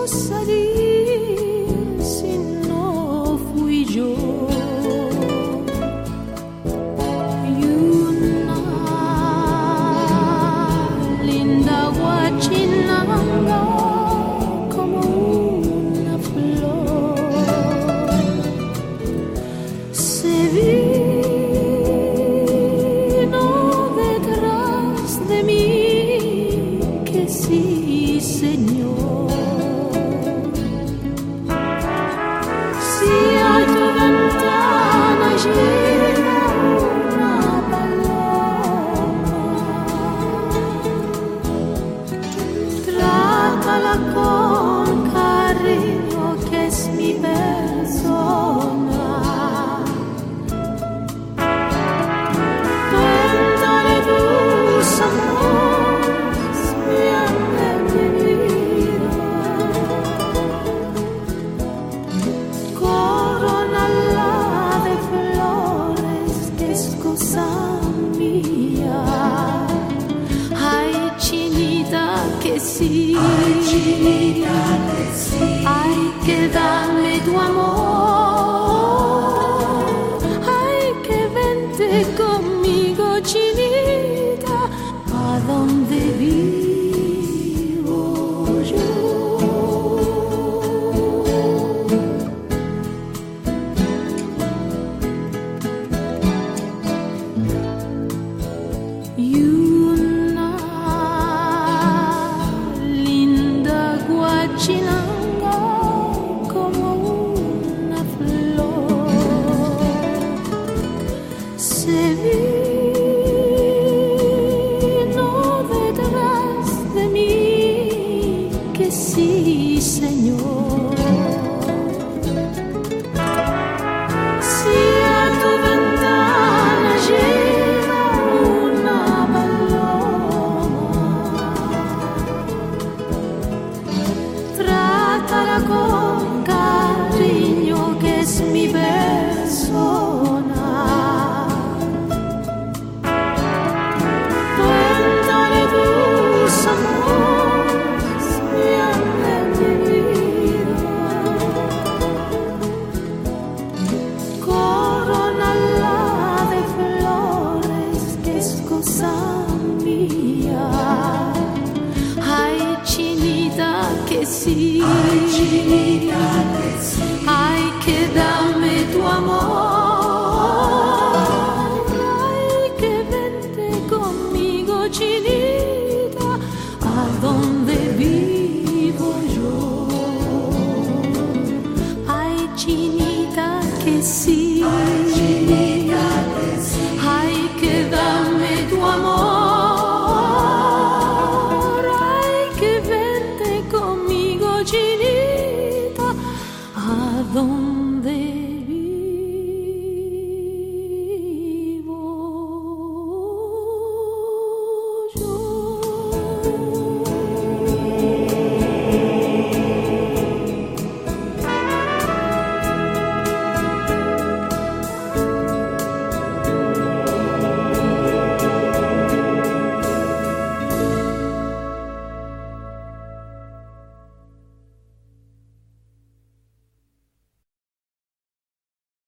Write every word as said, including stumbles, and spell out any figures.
salir si no fui yo? Y una linda guachinanga como una flor se vino detrás de mí, que sí, Señor. Si a tu ventana llega una paloma, trátala con cariño, que es mi persona. Cuéntale tus amores, bien de mi vida. Corónala de flores, que es cosa mía. Ay, chinita, que sí. Ay, chinita, que sí. Ay, que dame tu amor. Ay, que vente conmigo, chinita, a donde vivo yo. Y una linda guachinanga como una flor se vino detrás de mí, que sí, Señor. Si a tu ventana llega una paloma, trátala con cariño, que es mi persona. Cuéntale tus amores, bien de mi vida. Corónala de flores, que es cosa mía. Ay, chinita, que sí. Ay, chinita, que sí. Ay, que dame tu amor. Ay, que vente conmigo, chinita, a donde vivo yo. Ay, chinita, que sí.